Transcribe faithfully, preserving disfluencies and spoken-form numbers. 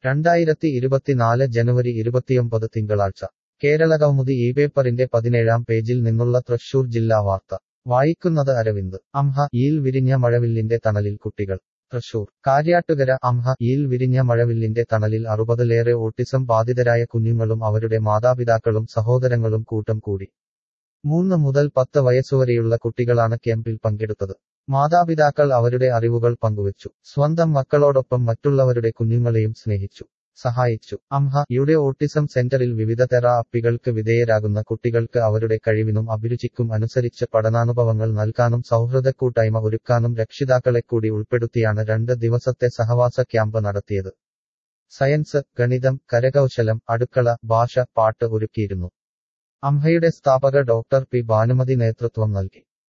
രണ്ടായിരത്തി ഇരുപത്തിനാല് ജനുവരി ഇരുപത്തിയൊമ്പത് തിങ്കളാഴ്ച കേരളകൗമുദി ഈ പേപ്പറിന്റെ പതിനേഴാം പേജിൽ നിന്നുള്ള തൃശൂർ ജില്ലാ വാർത്ത വായിക്കുന്നത് അരവിന്ദ് അംഹ യിൽ വിരിഞ്ഞ മഴവില്ലിന്റെ തണലിൽ കുട്ടികൾ തൃശൂർ കാര്യാട്ടുകര അംഹ യിൽ വിരിഞ്ഞ മഴവില്ലിന്റെ തണലിൽ അറുപതിലേറെ ഓട്ടിസം ബാധിതരായ കുഞ്ഞുങ്ങളും അവരുടെ മാതാപിതാക്കളും സഹോദരങ്ങളും കൂട്ടം കൂടി മൂന്ന് മുതൽ പത്ത് വയസ്സുവരെയുള്ള കുട്ടികളാണ് ക്യാമ്പിൽ പങ്കെടുത്തത് മാതാപിതാക്കൾ അവരുടെ അറിവുകൾ പങ്കുവച്ചു സ്വന്തം മക്കളോടൊപ്പം മറ്റുള്ളവരുടെ കുഞ്ഞുങ്ങളെയും സ്നേഹിച്ചു സഹായിച്ചു അംഹ യുടെ ഓട്ടിസം സെന്ററിൽ വിവിധ തെറാപ്പികൾക്ക് വിധേയരാകുന്ന കുട്ടികൾക്ക് അവരുടെ കഴിവിനും അഭിരുചിക്കും അനുസരിച്ച് പഠനാനുഭവങ്ങൾ നൽകാനും സൗഹൃദക്കൂട്ടായ്മ ഒരുക്കാനും രക്ഷിതാക്കളെ കൂടി ഉൾപ്പെടുത്തിയാണ് രണ്ട് ദിവസത്തെ സഹവാസ ക്യാമ്പ് നടത്തിയത് സയൻസ് ഗണിതം കരകൗശലം അടുക്കള ഭാഷ പാട്ട് ഒരുക്കിയിരുന്നു അംഹയുടെ സ്ഥാപക ഡോക്ടർ പി ഭാനുമതി നേതൃത്വം നൽകി